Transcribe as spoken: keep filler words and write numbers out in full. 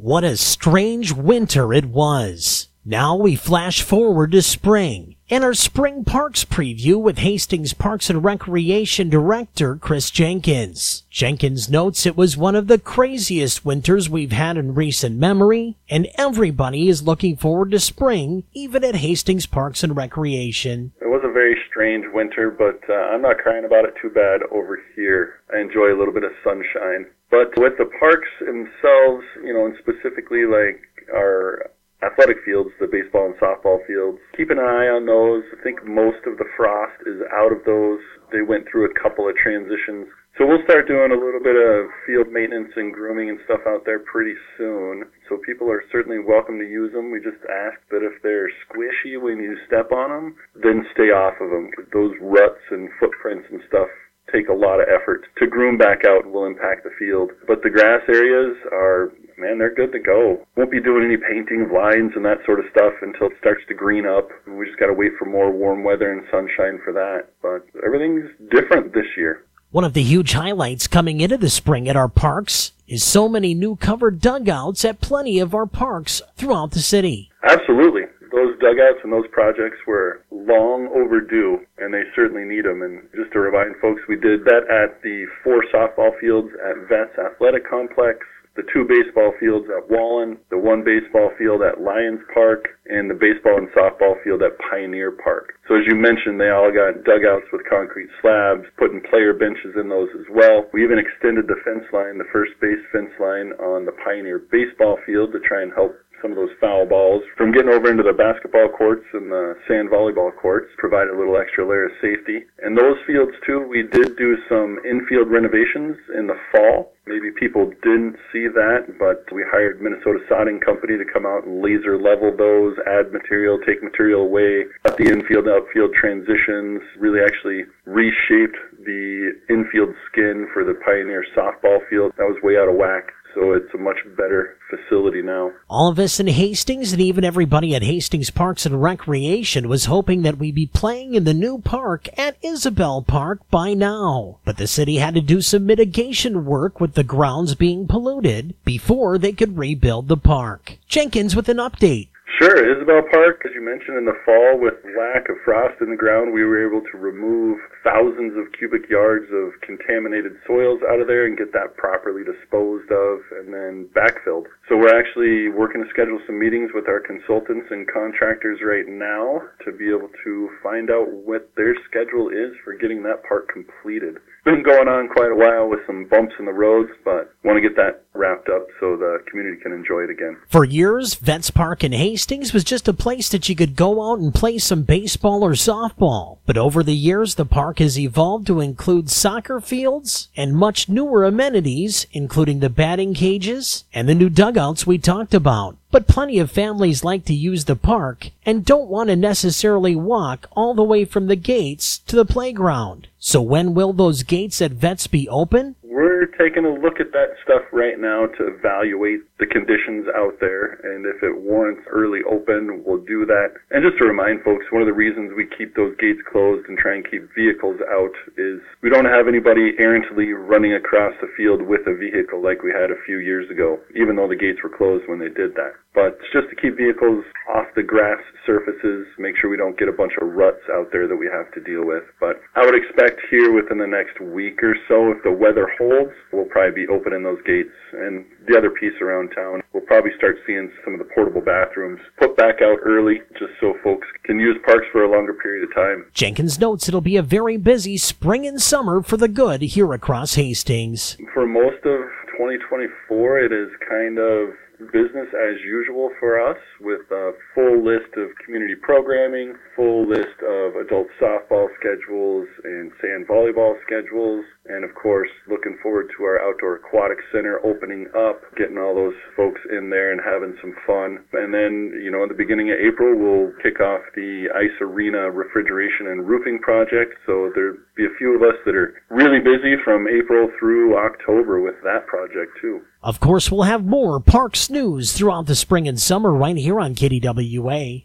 What a strange winter it was. Now we flash forward to spring and our Spring Parks preview with Hastings Parks and Recreation Director Chris Jenkins. Jenkins notes it was one of the craziest winters we've had in recent memory, and everybody is looking forward to spring, even at Hastings Parks and Recreation. It was a very strange winter, but uh, I'm not crying about it too bad over here. I enjoy a little bit of sunshine. But with the parks themselves, you know, and specifically like our athletic fields, the baseball and softball fields, keep an eye on those. I think most of the frost is out of those. They went through a couple of transitions. So we'll start doing a little bit of field maintenance and grooming and stuff out there pretty soon. So people are certainly welcome to use them. We just ask that if they're squishy when you step on them, then stay off of them, because those ruts and footprints and stuff take a lot of effort to groom back out and will impact the field. But the grass areas are, man, they're good to go. Won't be doing any painting of lines and that sort of stuff until it starts to green up. We just got to wait for more warm weather and sunshine for that. But everything's different this year. One of the huge highlights coming into the spring at our parks is so many new covered dugouts at plenty of our parks throughout the city. Absolutely. Those dugouts and those projects were long overdue, and they certainly need them. And just to remind folks, we did that at the four softball fields at Vets Athletic Complex, the two baseball fields at Wallen, the one baseball field at Lions Park, and the baseball and softball field at Pioneer Park. So as you mentioned, they all got dugouts with concrete slabs, putting player benches in those as well. We even extended the fence line, the first base fence line on the Pioneer baseball field to try and help some of those foul balls from getting over into the basketball courts and the sand volleyball courts, provide a little extra layer of safety. And those fields too, we did do some infield renovations in the fall. Maybe people didn't see that, but we hired Minnesota Sodding Company to come out and laser level those, add material, take material away, cut the infield outfield transitions, really actually reshaped the infield skin for the Pioneer softball field. That was way out of whack. So it's a much better facility now. All of us in Hastings and even everybody at Hastings Parks and Recreation was hoping that we'd be playing in the new park at Isabel Park by now. But the city had to do some mitigation work with the grounds being polluted before they could rebuild the park. Jenkins with an update. Sure. Isabel Park, as you mentioned, in the fall, with lack of frost in the ground, we were able to remove thousands of cubic yards of contaminated soils out of there and get that properly disposed of and then backfilled. So we're actually working to schedule some meetings with our consultants and contractors right now to be able to find out what their schedule is for getting that park completed. It's been going on quite a while with some bumps in the roads, but want to get that wrapped up so the community can enjoy it again. For years, Vets Park in Hastings was just a place that you could go out and play some baseball or softball. But over the years, the park has evolved to include soccer fields and much newer amenities, including the batting cages and the new dugouts we talked about. But plenty of families like to use the park and don't want to necessarily walk all the way from the gates to the playground. So when will those gates at Vets be open? We're taking a look at that stuff right now to evaluate the conditions out there, and if it warrants early open, we'll do that. And just to remind folks, one of the reasons we keep those gates closed and try and keep vehicles out is we don't have anybody errantly running across the field with a vehicle like we had a few years ago, even though the gates were closed when they did that. But it's just to keep vehicles off the grass surfaces, make sure we don't get a bunch of ruts out there that we have to deal with. But I would expect here within the next week or so, if the weather holds, we'll probably be opening those gates. And the other piece around town, we'll probably start seeing some of the portable bathrooms put back out early just so folks can use parks for a longer period of time. Jenkins notes it'll be a very busy spring and summer for the good here across Hastings. For most of twenty twenty-four, it is kind of business as usual for us, with a full list of community programming, full list of adult softball schedules and sand volleyball schedules, and of course looking forward to our outdoor aquatic center opening up, getting all those folks in there and having some fun. And then, you know, in the beginning of April, we'll kick off the Ice Arena refrigeration and roofing project, so there'll be a few of us that are really busy from April through October with that project too. Of course, we'll have more Parks news throughout the spring and summer right here on K D W A.